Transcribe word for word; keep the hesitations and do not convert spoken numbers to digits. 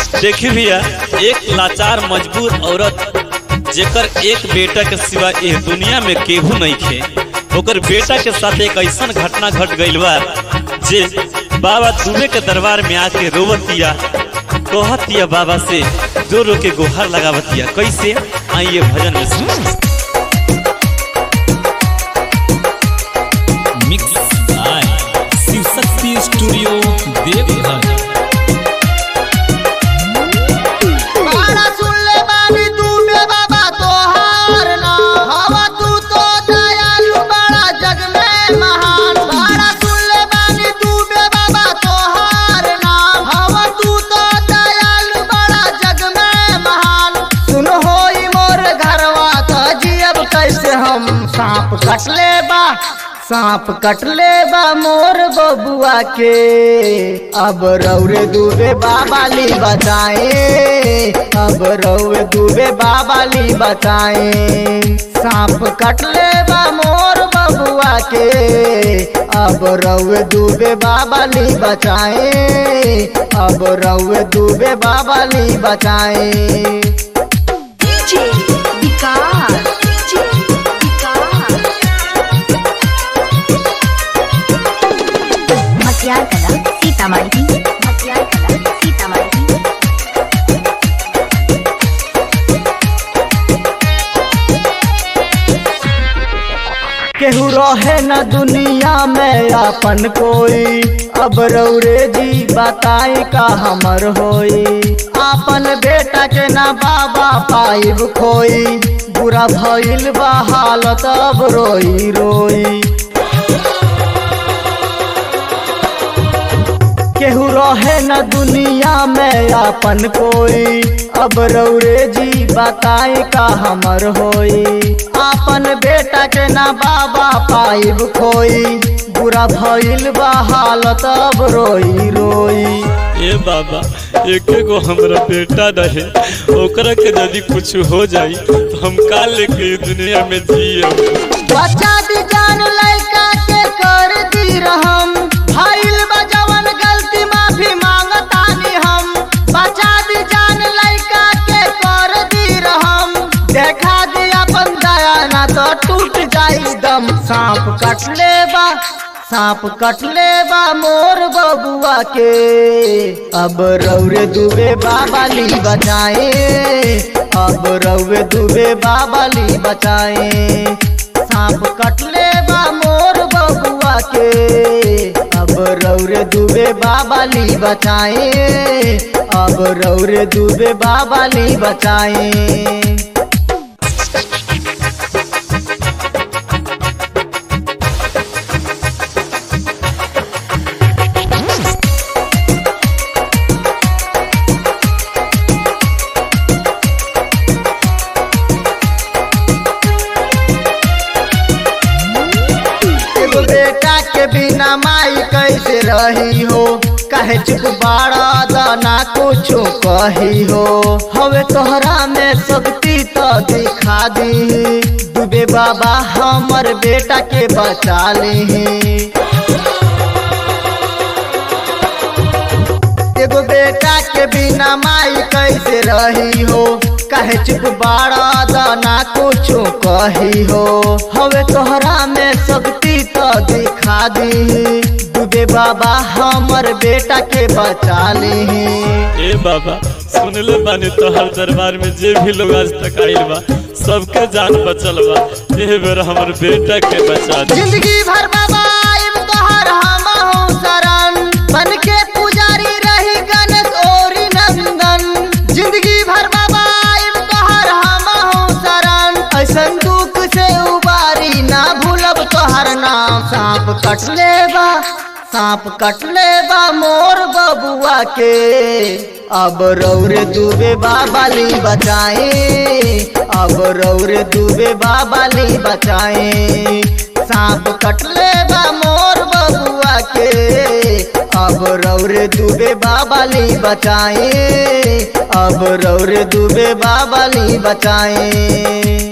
देखी भैया, एक लाचार मजबूर औरत जेकर एक बेटा के सिवा इस दुनिया में केहू नहीं खे, ओकर बेटा के साथ एक ऐसा घटना घट गइल बा जे बाबा दुबे के दरबार में आके रोवतिया, कहतिया बाबा से जो रो के गुहार लगावतिया। कैसे आइए भजन में सुनिए। Mix by Shiv Shakti studio Deoghar. सांप कटले बा सांप कटले बा मोर बबुआ के, अब रौरे दुबे बाबाली बचाए, अब रौरे दुबे बाबाली बचाए। सांप कटले बा मोर बबुआ के, अब रौरे दुबे बाबाली बचाए, अब रौरे दुबे बाबाली बचाए। मटियार कला सीतामढ़ी, मटियार कला सीतामढ़ी। केहू रहे न दुनिया में अपन कोई, अब रौरे जी बताई का हमर होई। अपन बेटा के ना बाबा पाइब खोई, बुरा भइल बा हालत अब रोई रोई। केहू रहे न दुनिया में अपन कोई, अब रौरे जी बताई का हमर होई। अपन बेटा के ना बाबा पाइब खोई, बुरा भइल बा हालत अब रोई रोई। ए बाबा, एक एगो हमरा बेटा रहे, ओकरा के यदि कुछ हो जाई तो हम का लेके दुनिया में जिए। बच्चा दी जान लड़का के कर दी रहम, भइल बा जवन गलती माफी मांगतानी हम। बच्चा दी जान लड़का के कर दी रहम, देखा दी अपन दया ना तो टूट जाई दम। सांप कटले बा सांप कटले बा मोर बबुआ के, अब रौरे दुबे बाबाली बचाए, अब रौरे दुबे बाबाली बचाए। सांप कटले बा मोर बबुआ के, अब रौरे दुबे बाबाली बचाए, अब रौरे दुबे बाबाली बचाए। बेटा के बिना माई कैसे रही हो, काहे चुप बाड़ा दाना कुछो कही हो। हवे तोहरा में शक्ति तो दिखा दी, दुबे बाबा हमर बेटा के बचा ली। एगो बेटा के बिना माई कैसे रही हो, काहे चुप बाड़ा दाना कुछो कही हो। हवे तोहरा में शक्ति तो दिखा दी, दुबे बाबा हमर बेटा के बचा ली। ए बाबा, सुनले बानी तोहर दरबार में जे भी लोग आज तक आइल बा, सबके जान बचल बा। ए बेर हमर बेटा के बचा दे। जिंदगी भर बाबा आइब तोहर हमहु शरण, बन के पुजारी रही गणेश औरी नंदन। जिंदगी भर बाबा आइब तोहर हमहु शरण, ऐसन दुख से उबारी ना भूलब तोहर नाम। सांप कटले बा सांप कटले बा मोर बबुआ के, अब रौरे दुबे बाबाली बचाए, अब रौरे दुबे बाबाली बचाए। सांप कटले बा मोर बबुआ के, अब रौरे दुबे बाबाली बचाए, अब रौरे दुबे बाबाली बचाए।